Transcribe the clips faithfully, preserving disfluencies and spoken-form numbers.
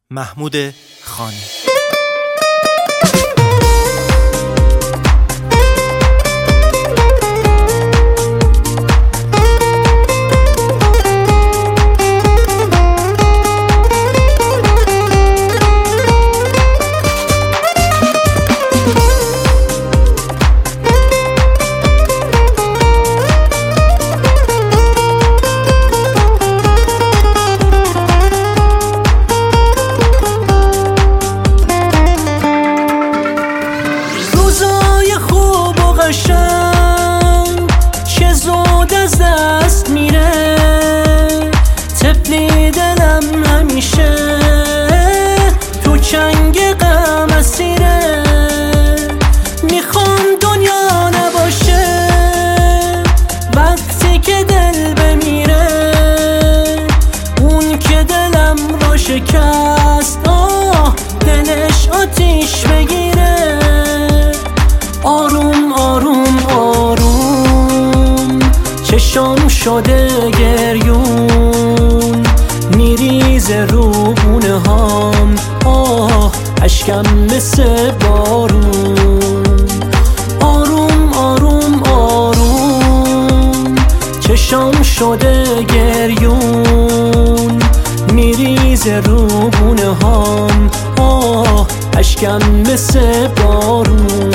محمود خانی. چه زود از دست میره طفلی دلم همیشه تو چنگ غم اسیره. میخوام دنیا نباشه وقتی که دل بمیره، اون که دلم رو شکست آه دلش آتیش بگیره. آروم آروم آروم چشام شده گریون، میریزه رو بونه هام آه اشکم مثل بارون. آروم آروم آروم چشام شده گریون، میریزه رو بونه هام آه اشکم مثل بارون.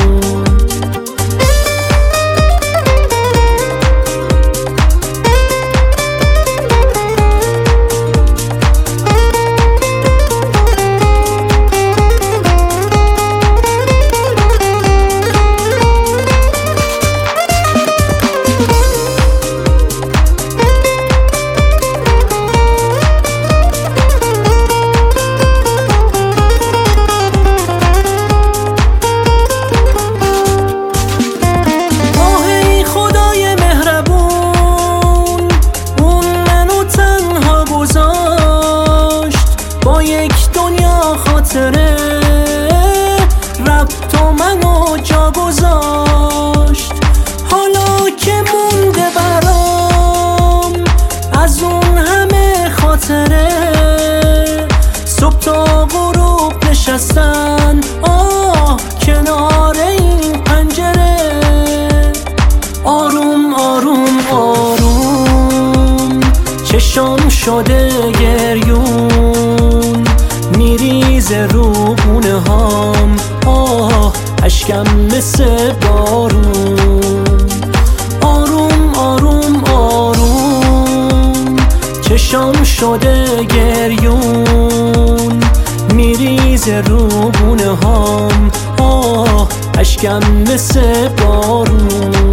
رفت و منو جا گذاشت، حالا که مونده برام از اون همه خاطره. صبح تا غروب نشستن آه کنار این پنجره. آروم آروم آروم چشام شده گریون، میریزه رو بونه هام آه اشکم مثل بارون. آروم آروم آروم چشام شده گریون، میریزه رو بونه هام آه اشکم مثل بارون.